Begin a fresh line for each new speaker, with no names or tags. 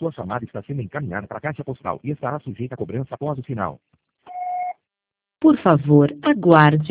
Sua chamada está sendo encaminhada para a caixa postal e estará sujeita a cobrança após o sinal.
Por favor, aguarde.